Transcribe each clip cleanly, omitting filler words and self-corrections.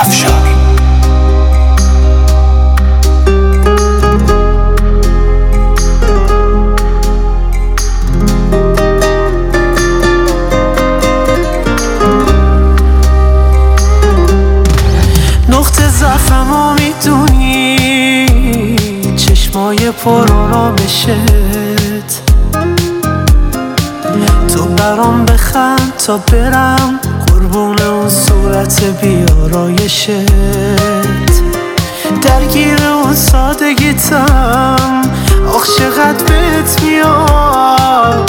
افشار. نقطه ضعفمو میدونی، چشمای پر آرامشت، تو برام بخند تا برم قربون اون صورت بیارایشت، درگیر اون سادگیتم، آخ چقدر بهت میاد.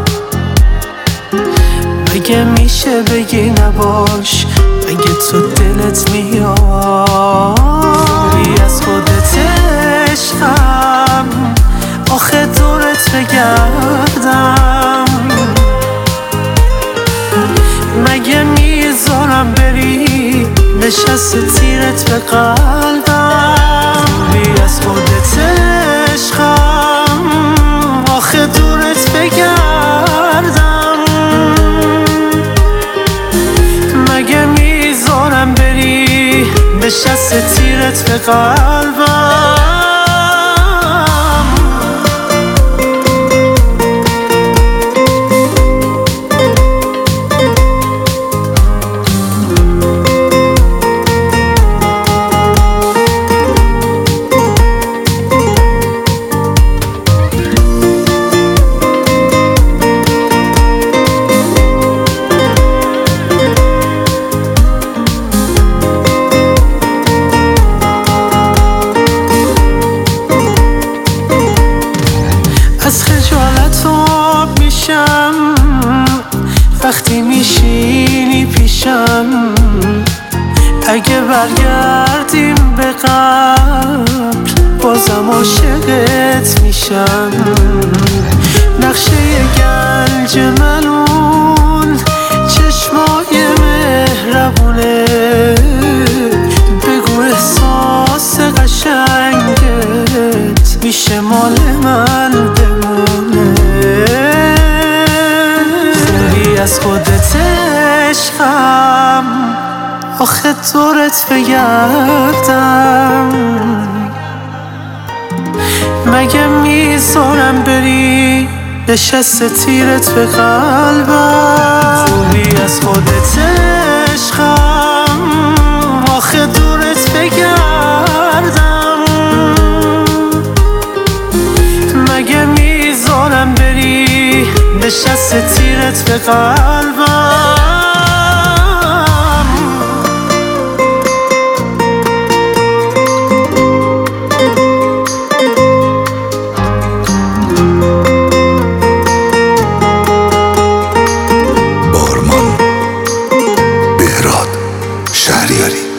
مگه میشه بگی نباش، مگه تو دلت میاد؟ خوبی از خودت عشقم، آخه دورت بگردم، مگه میذارم بری نشسته تیرت به قلبم. خوبی از خودت عشقم، آخه دورت بگردم، مگه میذارم بری نشسته تیرت به قلبم. از خجالت آب میشم وقتی میشینی پیشم، اگه برگردیم به قبل بازم عاشقت میشم. نقشه گنج ملون چشمای مهربونه، بگو احساس قشنگت میشه مال من بمونه. خوبی از خودت عشقم، آخه دورت بگردم، مگه میذارم بری نشسته تیرت به قلبم. خوبی از خودت عشقم، آخه دورت بگردم، مگه میذارم بری نشسته تیرت به قلبم. بارمان، بهراد شهریاری.